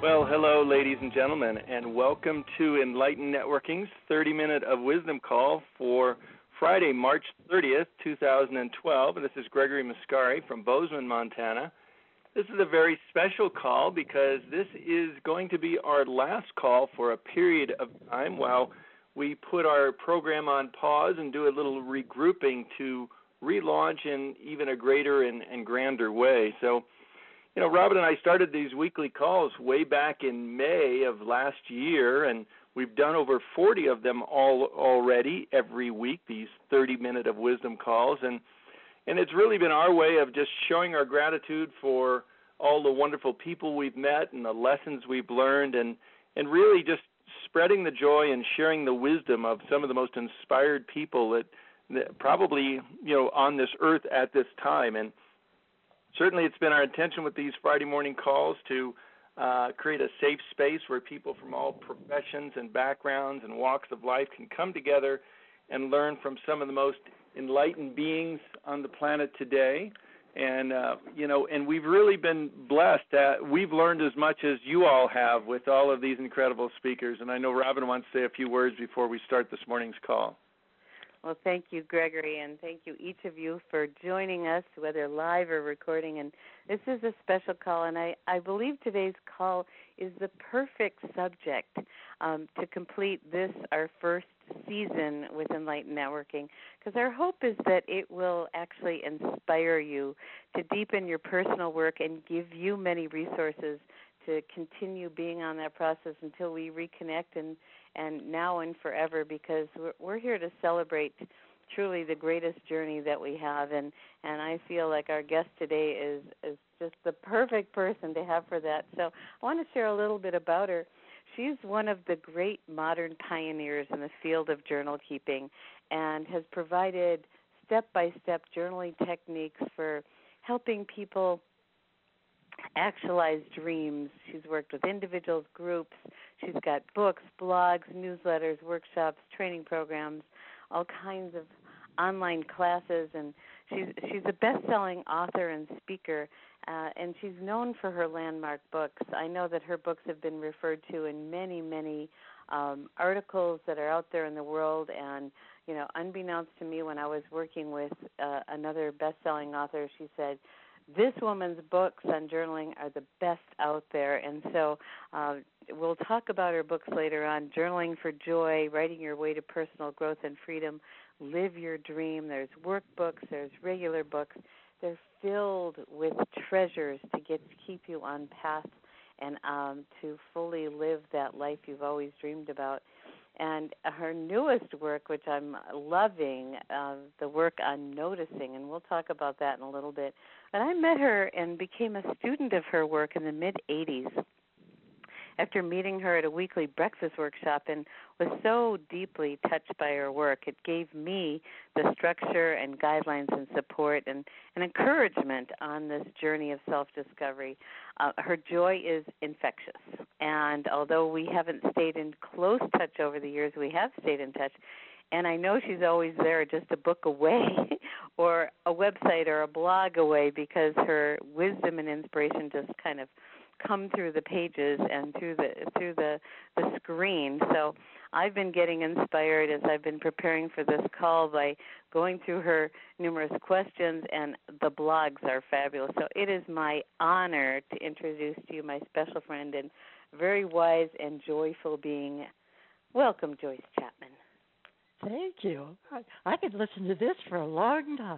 Well, hello, ladies and gentlemen, and welcome to Enlightened Networking's 30-Minute of Wisdom call for Friday, March 30th, 2012. And this is Gregory Muscari from Bozeman, Montana. This is a very special call because this is going to be our last call for a period of time while we put our program on pause and do a little regrouping to relaunch in even a greater and grander way. So, Robin and I started these weekly calls way back in May of last year, and we've done over 40 of them already every week, these 30-minute of wisdom calls. And it's really been our way of just showing our gratitude for all the wonderful people we've met and the lessons we've learned, and really just spreading the joy and sharing the wisdom of some of the most inspired people that probably, on this earth at this time. And certainly it's been our intention with these Friday morning calls to create a safe space where people from all professions and backgrounds and walks of life can come together and learn from some of the most enlightened beings on the planet today. And, and we've really been blessed that we've learned as much as you all have with all of these incredible speakers. And I know Robin wants to say a few words before we start this morning's call. Well, thank you, Gregory, and thank you, each of you, for joining us, whether live or recording. And this is a special call, and I believe today's call is the perfect subject to complete this, our first season with Enlightened Networking, because our hope is that it will actually inspire you to deepen your personal work and give you many resources to continue being on that process until we reconnect and now and forever, because we're here to celebrate truly the greatest journey that we have, and I feel like our guest today is just the perfect person to have for that. So I want to share a little bit about her. She's one of the great modern pioneers in the field of journal keeping and has provided step-by-step journaling techniques for helping people actualize dreams. She's worked with individuals, groups. She's got books, blogs, newsletters, workshops, training programs, all kinds of online classes, and she's a best-selling author and speaker, and she's known for her landmark books. I know that her books have been referred to in many, many articles that are out there in the world, and unbeknownst to me, when I was working with another best-selling author, she said, "This woman's books on journaling are the best out there." And so we'll talk about her books later on: Journaling for Joy, Writing Your Way to Personal Growth and Freedom, Live Your Dream. There's workbooks, there's regular books. They're filled with treasures to keep you on path and to fully live that life you've always dreamed about. And her newest work, which I'm loving, the work on noticing, and we'll talk about that in a little bit. But I met her and became a student of her work in the mid-'80s after meeting her at a weekly breakfast workshop, and was so deeply touched by her work. It gave me the structure and guidelines and support and encouragement on this journey of self-discovery. Her joy is infectious, and although we haven't stayed in close touch over the years, we have stayed in touch. And I know she's always there, just a book away or a website or a blog away, because her wisdom and inspiration just kind of come through the pages and through the screen. So I've been getting inspired as I've been preparing for this call by going through her numerous questions, and the blogs are fabulous. So it is my honor to introduce to you my special friend and very wise and joyful being. Welcome, Joyce Chapman. Thank you. I could listen to this for a long time.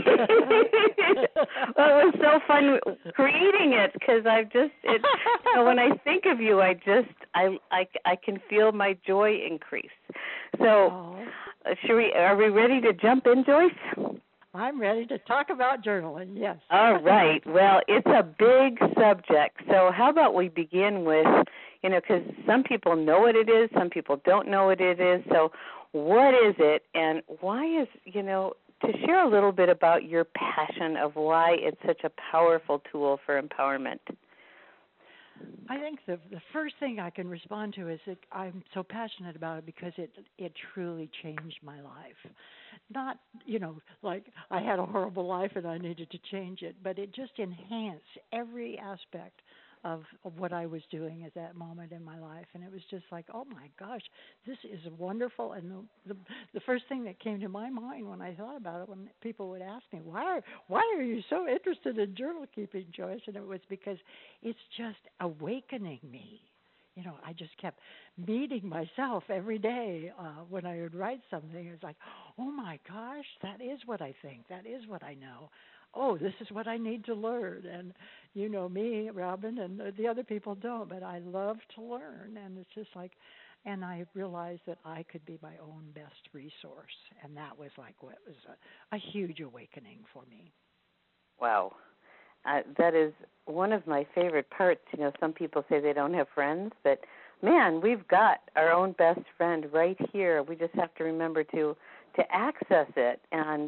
Well, it was so fun creating it, because when I think of you, I can feel my joy increase. So, are we ready to jump in, Joyce? I'm ready to talk about journaling, yes. All right. Well, it's a big subject. So how about we begin with, because some people know what it is, some people don't know what it is. So what is it, and why is, to share a little bit about your passion of why it's such a powerful tool for empowerment. I think the first thing I can respond to is that I'm so passionate about it because it truly changed my life. Not, like I had a horrible life and I needed to change it, but it just enhanced every aspect of what I was doing at that moment in my life, and it was just like, oh my gosh, this is wonderful. And the first thing that came to my mind when I thought about it, when people would ask me, why are you so interested in journal keeping, Joyce? And it was because it's just awakening me. I just kept meeting myself every day when I would write something. It's like, oh my gosh, that is what I think. That is what I know. Oh, this is what I need to learn. And you know me, Robin, and the other people don't, but I love to learn. And it's just like, and I realized that I could be my own best resource. And that was like what was a huge awakening for me. Wow. That is one of my favorite parts. Some people say they don't have friends, but man, we've got our own best friend right here. We just have to remember to access it. And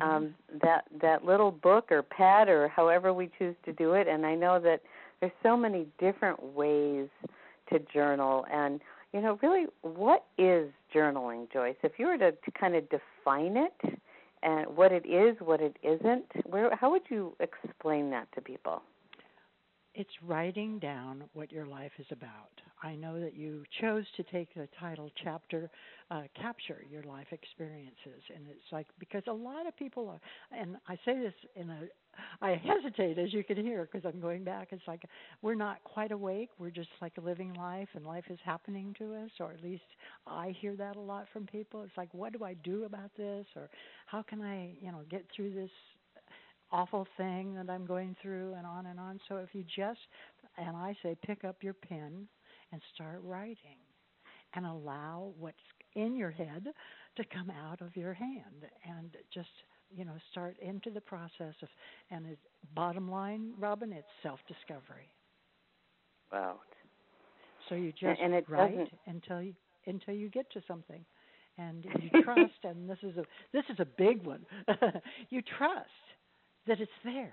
that little book or pad or however we choose to do it. And I know that there's so many different ways to journal. And really, what is journaling, Joyce? If you were to kind of define it, and what it is, what it isn't, how would you explain that to people? It's writing down what your life is about. I know that you chose to take the title chapter, Capture Your Life Experiences. And it's like, because a lot of people are, and I say this I hesitate, as you can hear, because I'm going back. It's like we're not quite awake. We're just like living life, and life is happening to us, or at least I hear that a lot from people. It's like, what do I do about this? Or how can I, get through this awful thing that I'm going through, and on and on. So if you just, and I say, pick up your pen and start writing and allow what's in your head to come out of your hand, and just, start into the process of, and bottom line, Robin, it's self-discovery. Wow. So you just and it write until you get to something, and you trust, and this is a big one. You trust that it's there.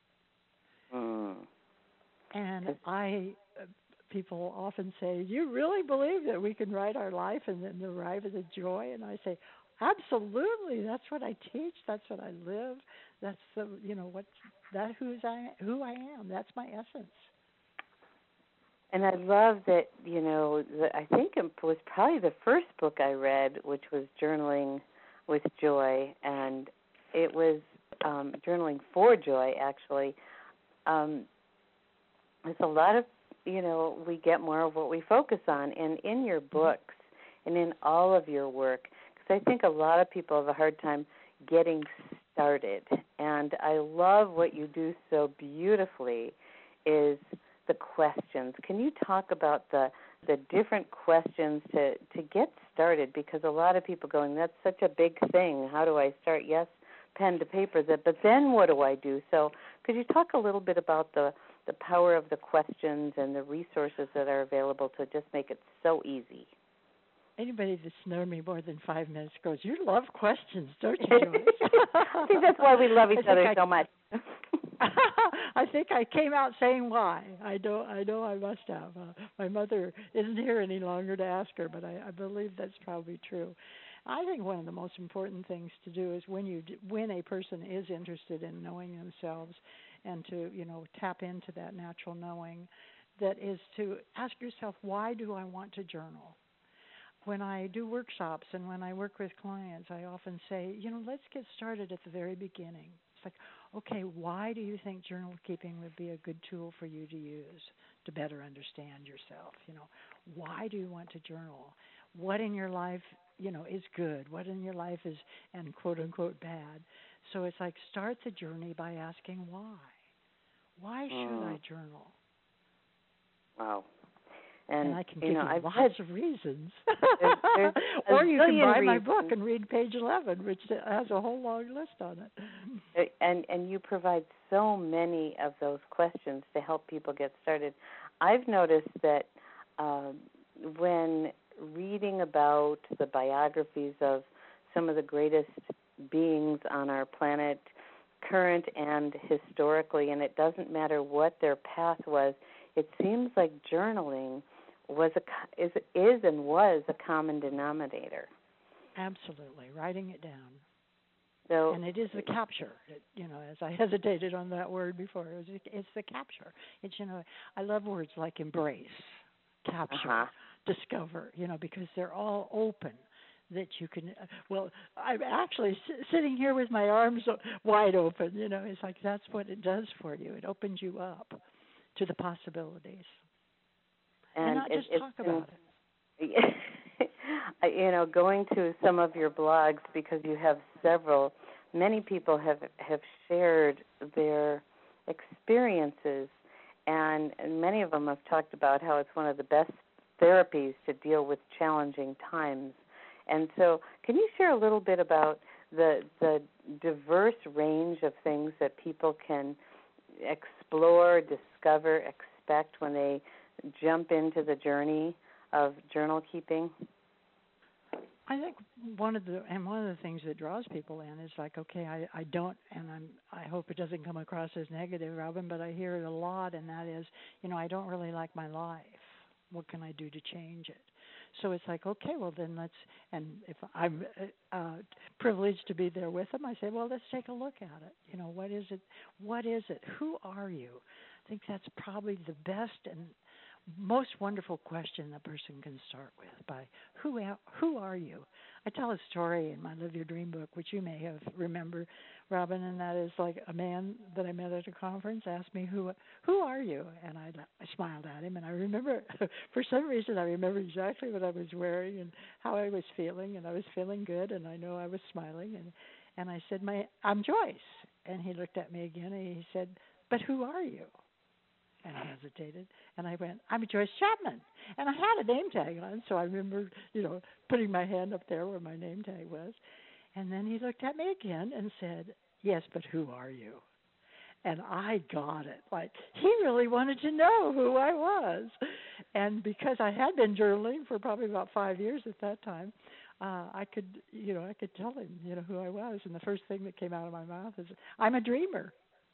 And people often say, you really believe that we can write our life and then arrive at the joy? And I say, absolutely. That's what I teach. That's what I live. That's who I am. That's my essence. And I love that, I think it was probably the first book I read, which was Journaling with Joy, and it was Journaling for Joy, actually. There's a lot of, we get more of what we focus on. And in your books and in all of your work, because I think a lot of people have a hard time getting started. And I love what you do so beautifully is the questions. Can you talk about the different questions to get started? Because a lot of people going, that's such a big thing. How do I start? Yes, pen to paper, but then what do I do? So could you talk a little bit about the power of the questions and the resources that are available to just make it so easy? Anybody that's known me more than 5 minutes goes, you love questions, don't you, Joyce? I think that's why we love each other so much. I think I came out saying why. I know I must have. My mother isn't here any longer to ask her, but I believe that's probably true. I think one of the most important things to do is when a person is interested in knowing themselves and to, tap into that natural knowing, that is to ask yourself, why do I want to journal? When I do workshops and when I work with clients, I often say, let's get started at the very beginning. It's like, okay, why do you think journal keeping would be a good tool for you to use to better understand yourself? Why do you want to journal? What in your life, is good? What in your life is, and quote unquote, bad? So it's like, start the journey by asking why. Why should I journal? Wow. And I can give you I've lots of reasons. There's or you can buy my reasons. book and read page 11, which has a whole long list on it. And you provide so many of those questions to help people get started. I've noticed that when reading about the biographies of some of the greatest beings on our planet, current and historically, and it doesn't matter what their path was, it seems like journaling is and was a common denominator. Absolutely, writing it down. So, and it is the capture. As I hesitated on that word before, it's the capture. It's I love words like embrace, capture, discover. Because they're all open. That you can. Well, I'm actually sitting here with my arms wide open. It's like that's what it does for you. It opens you up to the possibilities, and not just talk about it. Going to some of your blogs, because you have several, many people have shared their experiences, and many of them have talked about how it's one of the best therapies to deal with challenging times. And so can you share a little bit about the diverse range of things that people can explore, discover, expect when they jump into the journey of journal keeping? I think one of the things that draws people in is like, okay, I don't, and I hope it doesn't come across as negative, Robin, but I hear it a lot, and that is, I don't really like my life. What can I do to change it? So it's like, okay, well then and if I'm privileged to be there with them, I say, well, let's take a look at it. What is it? What is it? Who are you? I think that's probably the best and most wonderful question a person can start with, by who are you? I tell a story in my Live Your Dream book, which you may have remembered, Robin, and that is like a man that I met at a conference asked me, who are you? And I smiled at him, and I remember, for some reason, I remember exactly what I was wearing and how I was feeling, and I was feeling good, and I know I was smiling, and I said, I'm Joyce. And he looked at me again, and he said, but who are you? And I hesitated, and I went, I'm Joyce Chapman. And I had a name tag on, so I remember, putting my hand up there where my name tag was. And then he looked at me again and said, yes, but who are you? And I got it. Like, he really wanted to know who I was. And because I had been journaling for probably about 5 years at that time, I could tell him, who I was. And the first thing that came out of my mouth is, I'm a dreamer.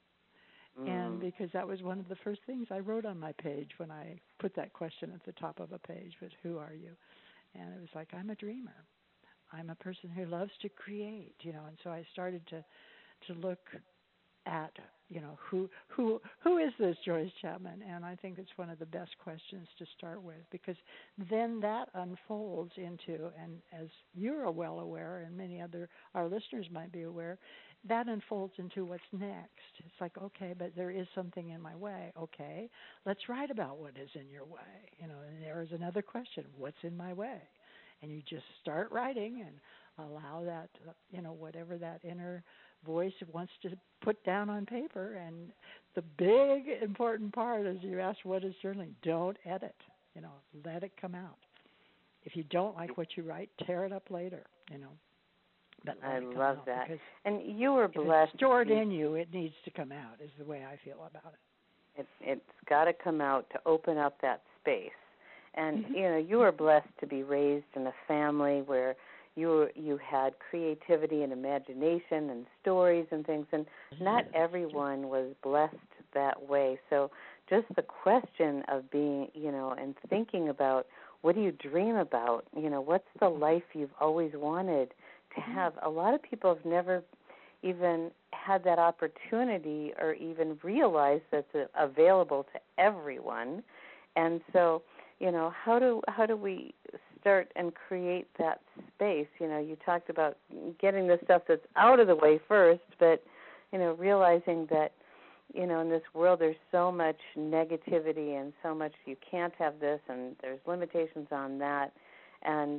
And because that was one of the first things I wrote on my page when I put that question at the top of a page, was who are you? And it was like, I'm a dreamer. I'm a person who loves to create, and so I started to look at, who is this Joyce Chapman? And I think it's one of the best questions to start with, because then that unfolds into, and as you're well aware, and many our listeners might be aware, that unfolds into what's next. It's like, okay, but there is something in my way. Okay, let's write about what is in your way. And there is another question, what's in my way? And you just start writing and allow that, whatever that inner voice wants to put down on paper. And the big important part is, you ask what is journaling, don't edit, let it come out. If you don't like what you write, tear it up later, But I love that. And you were blessed. If it's stored in you, it needs to come out, is the way I feel about it. It's got to come out to open up that space. And, you were blessed to be raised in a family where you had creativity and imagination and stories and things, and not everyone was blessed that way. So just the question of being, and thinking about, what do you dream about? What's the life you've always wanted to have? A lot of people have never even had that opportunity or even realized that it's available to everyone. And so, how do we start and create that space? You talked about getting the stuff that's out of the way first, but, realizing that, in this world there's so much negativity and so much you can't have this and there's limitations on that. And,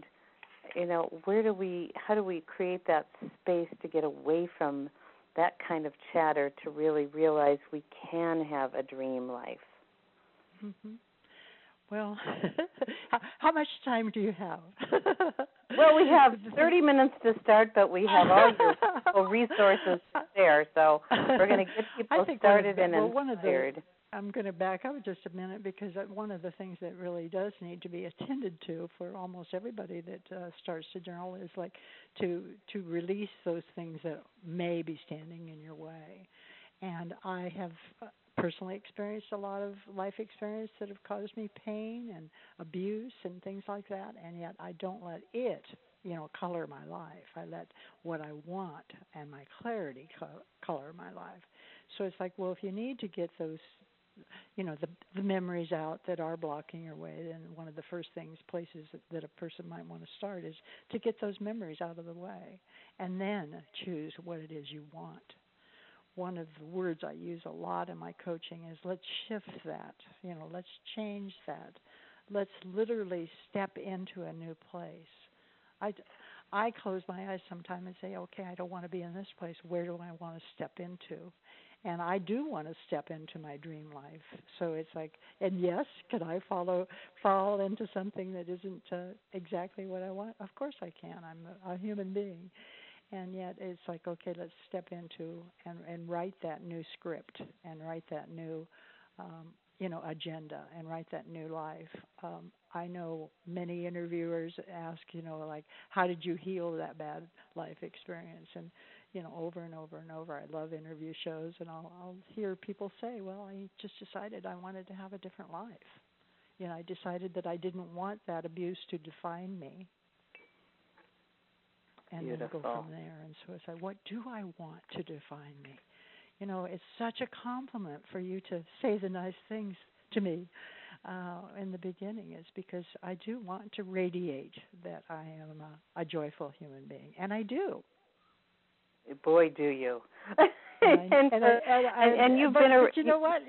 how do we create that space to get away from that kind of chatter to really realize we can have a dream life? Mm-hmm. Well, how much time do you have? Well, we have 30 minutes to start, but we have all your resources there, so we're going to get people started and inspired. I'm going to back up just a minute, because one of the things that really does need to be attended to for almost everybody that starts to journal is like to release those things that may be standing in your way. And I have personally experienced a lot of life experience that have caused me pain and abuse and things like that, and yet I don't let it, color my life. I let what I want and my clarity color my life. So it's like, well, if you need to get those, the memories out that are blocking your way, then one of the first places that a person might want to start is to get those memories out of the way, and then choose what it is you want. One of the words I use a lot in my coaching is let's shift that, let's change that. Let's literally step into a new place. I close my eyes sometimes and say, okay, I don't want to be in this place. Where do I want to step into? And I do want to step into my dream life. So it's like, and yes, could I fall into something that isn't exactly what I want? Of course I can. I'm a human being. And yet it's like, okay, let's step into and write that new script and write that new, agenda and write that new life. I know many interviewers ask, like, how did you heal that bad life experience? And, over and over and over. I love interview shows, and I'll hear people say, well, I just decided I wanted to have a different life. I decided that I didn't want that abuse to define me. And Beautiful. then go from there. And so it's like, what do I want to define me? It's such a compliment for you to say the nice things to me in the beginning. Is because I do want to radiate that I am a joyful human being, and I do. Boy, do you! And you've been. But you know what?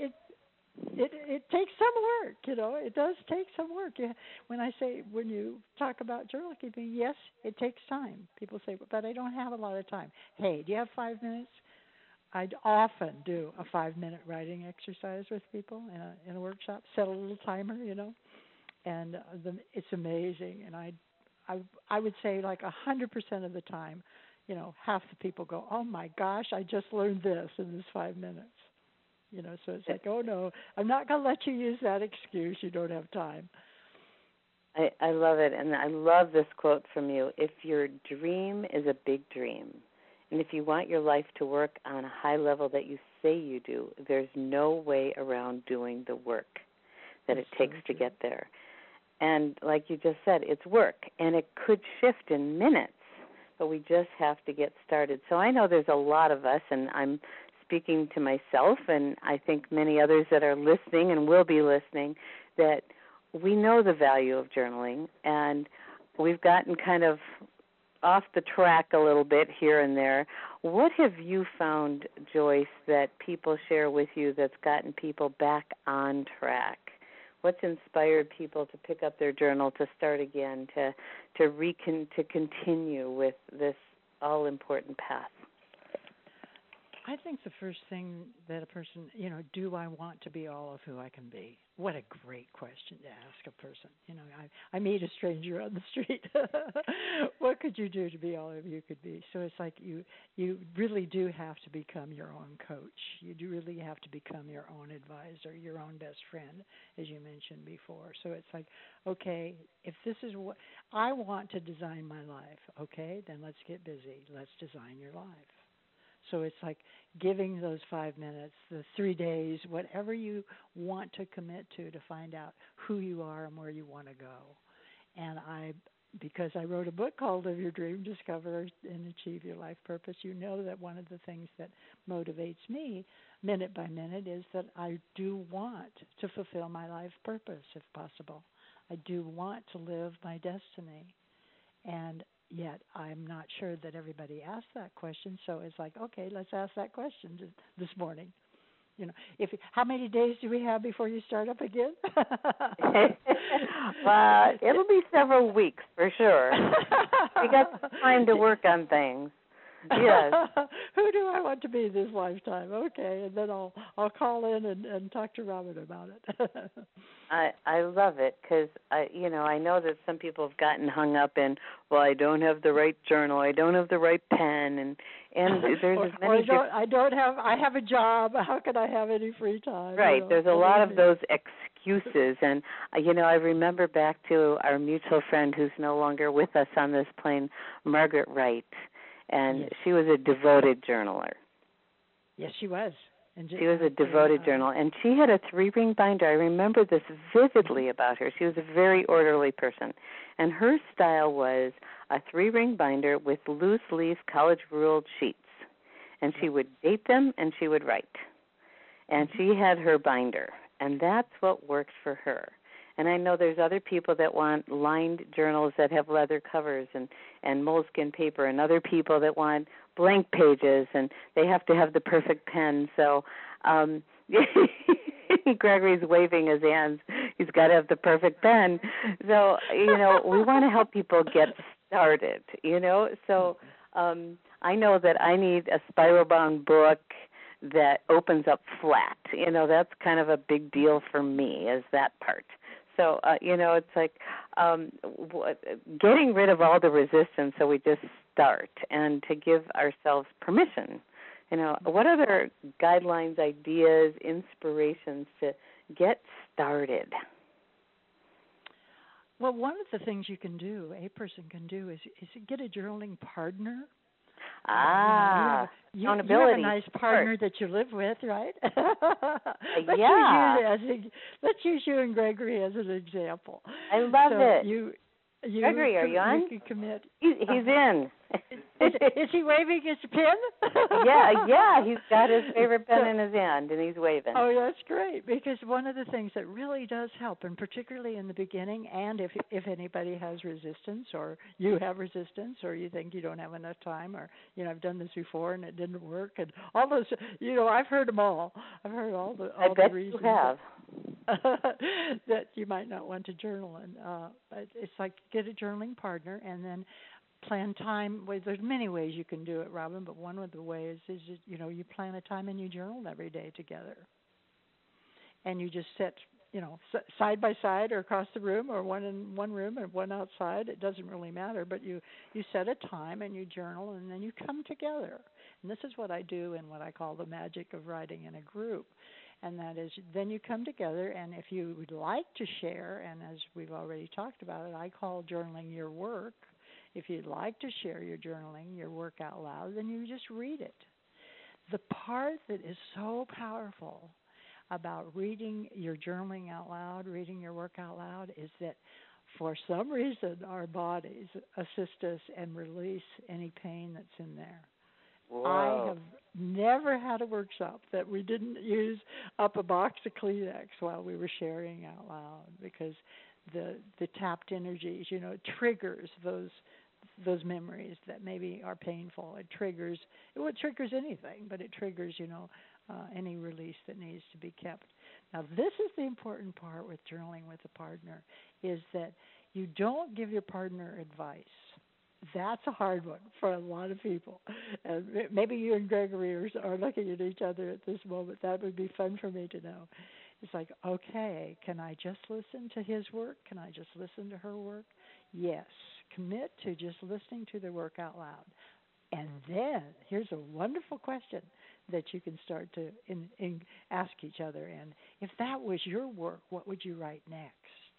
It takes some work. It does take some work. When you talk about journal keeping, yes, it takes time. People say, but I don't have a lot of time. Hey, do you have 5 minutes? I often do a 5-minute writing exercise with people in a workshop. Set a little timer, and it's amazing. And I would say like 100% of the time, half the people go, oh my gosh, I just learned this in this 5 minutes. So it's like, oh no, I'm not going to let you use that excuse. You don't have time. I love it, and I love this quote from you. If your dream is a big dream, and if you want your life to work on a high level that you say you do, there's no way around doing the work that it takes to get there. And like you just said, it's work, and it could shift in minutes, but we just have to get started. So I know there's a lot of us, and I'm speaking to myself, and I think many others that are listening and will be listening, that we know the value of journaling, and we've gotten kind of off the track a little bit here and there. What have you found, Joyce, that people share with you that's gotten people back on track? What's inspired people to pick up their journal, to start again, to continue with this all-important path? I think the first thing that a person, do I want to be all of who I can be? What a great question to ask a person. I meet a stranger on the street. What could you do to be all of you could be? So it's like you really do have to become your own coach. You do really have to become your own advisor, your own best friend, as you mentioned before. So it's like, okay, if this is what I want to design my life, okay, then let's get busy. Let's design your life. So it's like giving those 5 minutes, the 3 days, whatever you want to commit to find out who you are and where you want to go. And because I wrote a book called Live Your Dream, Discover and Achieve Your Life Purpose, that one of the things that motivates me minute by minute is that I do want to fulfill my life purpose if possible. I do want to live my destiny. And yet I'm not sure that everybody asks that question, so it's like, okay, let's ask that question this morning. How many days do we have before you start up again? Well, it'll be several weeks for sure. We got time to work on things. Yes. Who do I want to be this lifetime? Okay, and then I'll call in and talk to Robin about it. I love it because I know that some people have gotten hung up in, well, I don't have the right journal, I don't have the right pen, and there's as many. I have a job. How can I have any free time? Right. There's a lot of those excuses, and I remember back to our mutual friend who's no longer with us on this plane, Margaret Wright. And yes. She was a devoted journaler. Yes, she was. And she was a devoted journal, and she had a 3-ring binder. I remember this vividly about her. She was a very orderly person, and her style was a 3-ring binder with loose-leaf college-ruled sheets, and she would date them and she would write. And she had her binder, and that's what worked for her. And I know there's other people that want lined journals that have leather covers and moleskin paper, and other people that want blank pages, and they have to have the perfect pen. So Gregory's waving his hands. He's got to have the perfect pen. So, we want to help people get started, So I know that I need a spiral-bound book that opens up flat. That's kind of a big deal for me, is that part. So, it's like getting rid of all the resistance so we just start, and to give ourselves permission. What other guidelines, ideas, inspirations to get started? Well, one of the things a person can do, is get a journaling partner. Accountability. You have a nice partner that you live with, right? Let's use you and Gregory as an example. I love it. Gregory, are you on? You can commit. He's in. Is he waving his pen? Yeah, he's got his favorite pen in his hand, and he's waving. Oh, that's great, because one of the things that really does help, and particularly in the beginning, and if anybody has resistance, or you have resistance, or you think you don't have enough time, or, I've done this before and it didn't work, and all those, I've heard them all. I've heard all the reasons. You have. That you might not want to journal. And it's like, get a journaling partner, and then plan time. Well, there's many ways you can do it, Robin, but one of the ways is, you plan a time and you journal every day together. And you just sit, side by side or across the room, or one in one room and one outside. It doesn't really matter, but you set a time and you journal, and then you come together. And this is what I do in what I call the magic of writing in a group. And that is, then you come together, and if you would like to share, and as we've already talked about it, I call journaling your work. If you'd like to share your journaling, your work out loud, then you just read it. The part that is so powerful about reading your journaling out loud, reading your work out loud, is that for some reason our bodies assist us and release any pain that's in there. Whoa. I have never had a workshop that we didn't use up a box of Kleenex while we were sharing out loud, because the tapped energies, triggers those memories that maybe are painful. It triggers anything, but it triggers, any release that needs to be kept. Now, this is the important part with journaling with a partner, is that you don't give your partner advice. That's a hard one for a lot of people. And maybe you and Gregory are looking at each other at this moment. That would be fun for me to know. It's like, okay, can I just listen to his work? Can I just listen to her work? Yes. Commit to just listening to their work out loud. And then here's a wonderful question that you can start to ask each other. And if that was your work, what would you write next?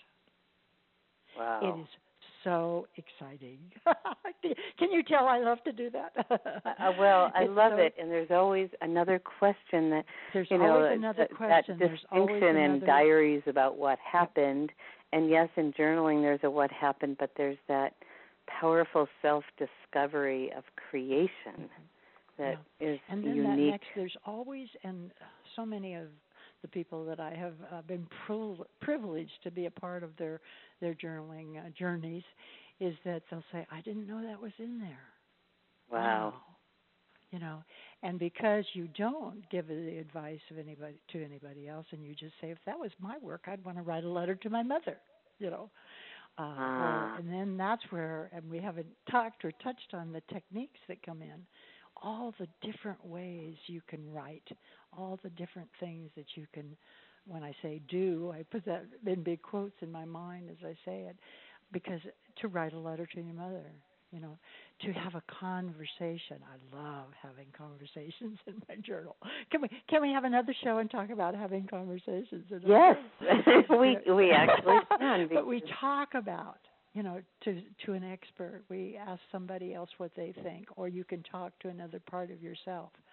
Wow. It is so exciting. Can you tell I love to do that? Well, I love it, and there's always another question that, always another question. That distinction in diaries about what happened, and yes, in journaling there's a what happened, but there's that powerful self-discovery of creation that is and then unique. That next, there's always, and so many of the people that I have been privileged to be a part of their journaling journeys, is that they'll say, I didn't know that was in there. Wow. And because you don't give the advice of anybody else, and you just say, if that was my work, I'd want to write a letter to my mother, and then that's where, and we haven't talked or touched on the techniques that come in, all the different ways you can write, all the different things that you can, when I say do, I put that in big quotes in my mind as I say it, because to write a letter to your mother, to have a conversation. I love having conversations in my journal. Can we have another show and talk about having conversations? Yes, we actually can. But we talk about, to an expert. We ask somebody else what they think, or you can talk to another part of yourself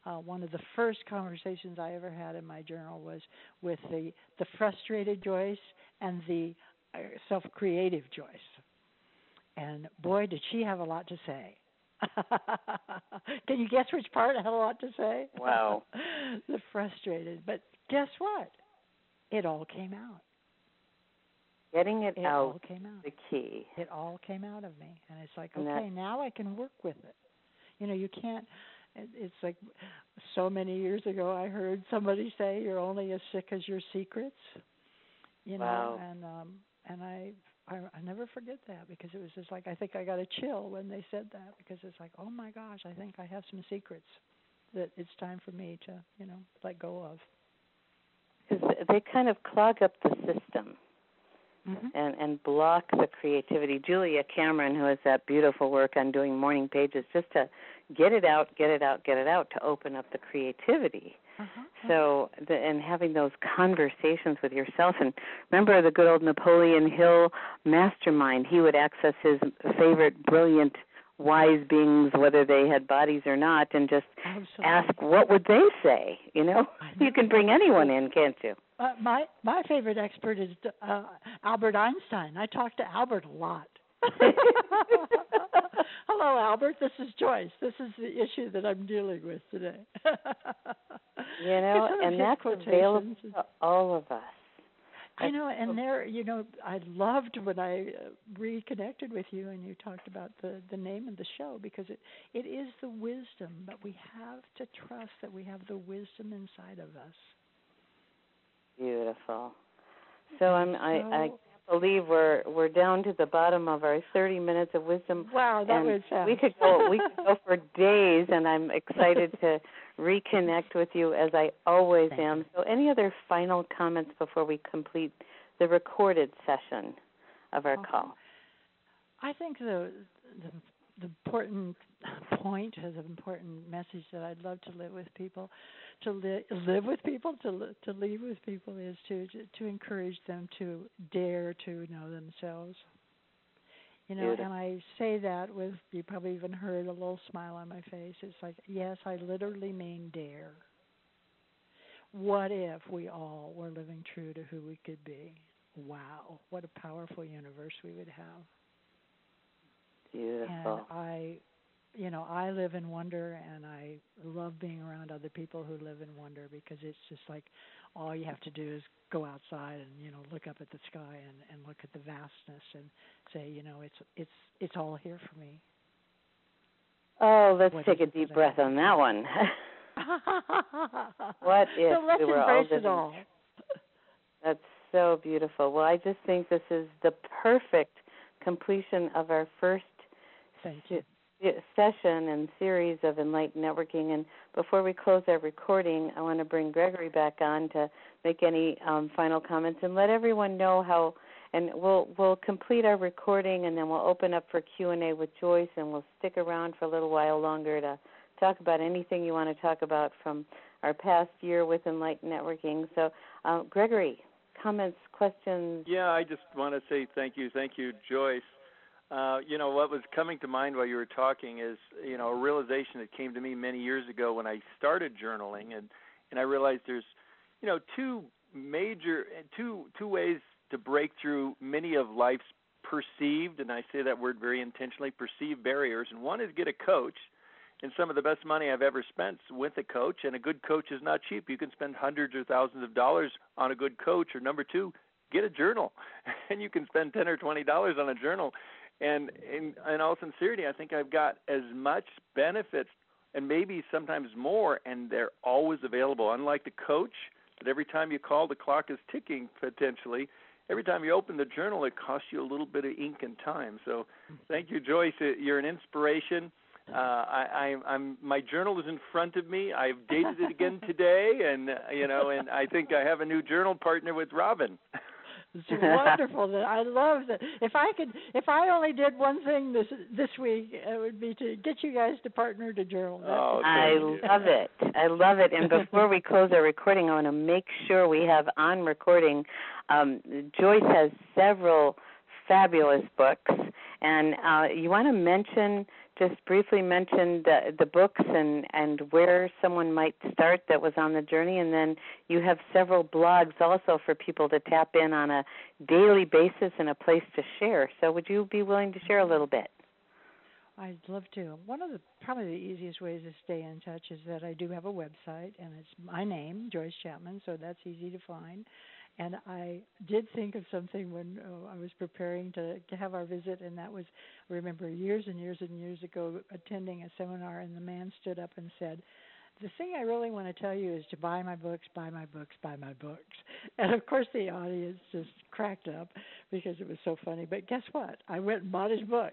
one of the first conversations I ever had in my journal was with the frustrated Joyce and the self-creative Joyce. And boy, did she have a lot to say. Can you guess which part had a lot to say? Wow. The frustrated. But guess what? It all came out. Getting it out all came out. The key. It all came out of me. And it's like, okay, now I can work with it. You know, you can't, it's like so many years ago I heard somebody say you're only as sick as your secrets. You know, and I never forget that, because it was just like, I think I got a chill when they said that, because it's like, oh my gosh, I think I have some secrets that it's time for me to, you know, let go of. Because they kind of clog up the system. And block the creativity. Julia Cameron, who has that beautiful work on doing morning pages, just to get it out, to open up the creativity. So, and having those conversations with yourself. And remember the good old Napoleon Hill mastermind. He would access his favorite brilliant wise beings, whether they had bodies or not, and just ask, what would they say? You know, you can bring anyone in, can't you? My favorite expert is Albert Einstein. I talk to Albert a lot. Hello, Albert. This is Joyce. This is the issue that I'm dealing with today. You know, and that's available to all of us. I know, and there, you know, I loved when I reconnected with you and you talked about the name of the show, because it is the wisdom, but we have to trust that we have the wisdom inside of us. Beautiful. So I can't believe we're down to the bottom of our 30 minutes of wisdom. Wow, that was fast. We could go for days, and I'm excited to reconnect with you, as I always am. So any other final comments before we complete the recorded session of our call? I think the important point, as an important message that I'd love to live with people, to leave with people is to encourage them to dare to know themselves. You know, and I say that with, you probably even heard a little smile on my face. It's like, yes, I literally mean dare. What if we all were living true to who we could be? Wow, what a powerful universe we would have. Beautiful. And I live in wonder, and I love being around other people who live in wonder, because it's just like all you have to do is go outside and, you know, look up at the sky and look at the vastness and say, you know, it's all here for me. Oh, let's take a deep breath on that one. What if so let's we were embrace all it all. That's so beautiful. Well, I just think this is the perfect completion of our first session and series of Enlightened Networking. And before we close our recording, I want to bring Gregory back on to make any final comments and let everyone know how. And we'll complete our recording, and then we'll open up for Q&A with Joyce, and we'll stick around for a little while longer to talk about anything you want to talk about from our past year with Enlightened Networking. So, Gregory, comments, questions? Yeah, I just want to say thank you, Joyce. You know, what was coming to mind while you were talking is, you know, a realization that came to me many years ago when I started journaling, and I realized there's, you know, two ways to break through many of life's perceived, and I say that word very intentionally, perceived barriers. And one is get a coach. And some of the best money I've ever spent with a coach, and a good coach is not cheap. You can spend hundreds or thousands of dollars on a good coach. Or number two, get a journal, and you can spend $10 or $20 on a journal. And in all sincerity, I think I've got as much benefits and maybe sometimes more, and they're always available. Unlike the coach, that every time you call, the clock is ticking potentially. Every time you open the journal, it costs you a little bit of ink and time. So thank you, Joyce. You're an inspiration. My journal is in front of me. I've dated it again today, and and I think I have a new journal partner with Robin. It's wonderful. I love that. If I only did one thing this week, it would be to get you guys to partner to journal. I love it. I love it. And before we close our recording, I want to make sure we have on recording. Joyce has several fabulous books, and you want to mention just briefly mention the books and where someone might start that was on the journey, and then you have several blogs also for people to tap in on a daily basis and a place to share. So would you be willing to share a little bit? I'd love to. One of the probably the easiest ways to stay in touch is that I do have a website, and it's my name, Joyce Chapman, so that's easy to find. And I did think of something when I was preparing to have our visit, and that was, I remember years and years and years ago attending a seminar, and the man stood up and said, "The thing I really want to tell you is to buy my books, buy my books, buy my books." And, of course, the audience just cracked up because it was so funny. But guess what? I went and bought his book.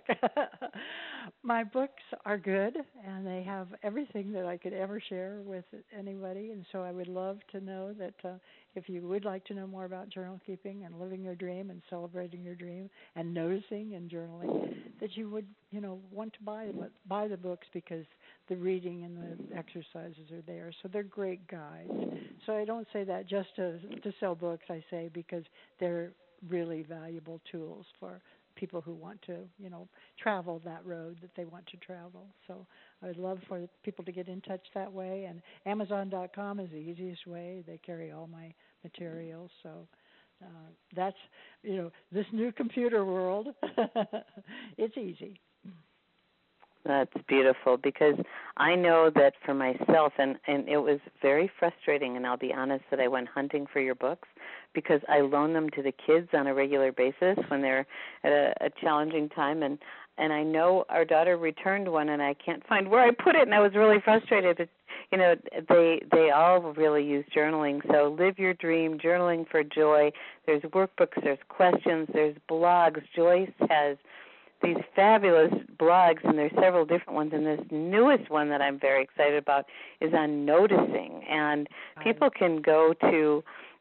My books are good, and they have everything that I could ever share with anybody. And so I would love to know that if you would like to know more about journal keeping and living your dream and celebrating your dream and noticing and journaling, that you would, want to buy the books because the reading and the exercises are there. So they're great guides. So I don't say that just to sell books. I say because they're really valuable tools for people who want to, travel that road that they want to travel. So I would love for people to get in touch that way. And Amazon.com is the easiest way. They carry all my materials. So that's, this new computer world, it's easy. That's beautiful, because I know that for myself, and it was very frustrating, and I'll be honest that I went hunting for your books because I loan them to the kids on a regular basis when they're at a challenging time, and I know our daughter returned one, and I can't find where I put it, and I was really frustrated. But, they all really use journaling. So Live Your Dream, Journaling for Joy. There's workbooks, there's questions, there's blogs. Joyce has these fabulous blogs, and there's several different ones, and this newest one that I'm very excited about is on noticing. And people can go to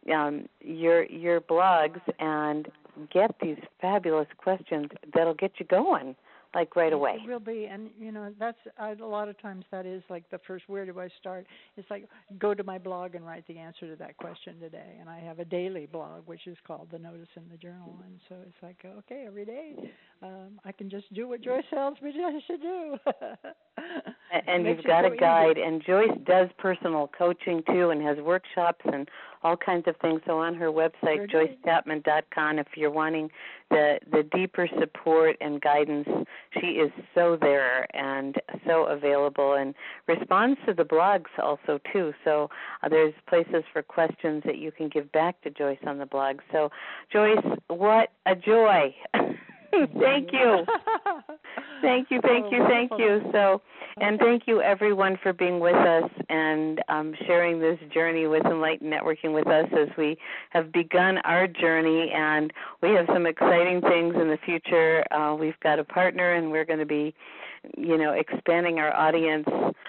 your blogs and get these fabulous questions that'll get you going, like right away. It will be, and that's a lot of times that is like the first, where do I start? It's like, go to my blog and write the answer to that question today. And I have a daily blog, which is called The Notice in the Journal, and so it's like, okay, every day I can just do what Joyce tells me I should do. And you've got a guide, and Joyce does personal coaching too, and has workshops and all kinds of things. So on her website, JoyceChapman.com, if you're wanting the deeper support and guidance, she is so there and so available, and responds to the blogs also too. So there's places for questions that you can give back to Joyce on the blog. So Joyce, what a joy. Thank you. Thank you. So, and thank you everyone for being with us and sharing this journey with Enlightened Networking with us as we have begun our journey, and we have some exciting things in the future. We've got a partner, and we're going to be, expanding our audience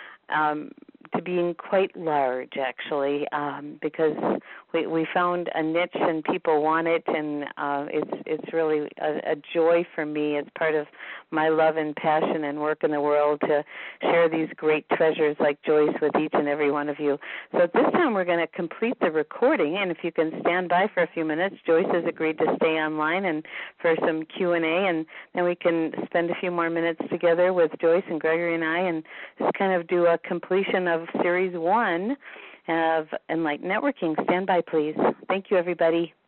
to being quite large, actually, because we found a niche and people want it, and it's really a joy for me as part of my love and passion and work in the world to share these great treasures like Joyce with each and every one of you. So at this time we're going to complete the recording, and if you can stand by for a few minutes, Joyce has agreed to stay online and for some Q&A, and then we can spend a few more minutes together with Joyce and Gregory and I and just kind of do a completion of Series 1 of Enlightened Networking. Stand by, please. Thank you, everybody.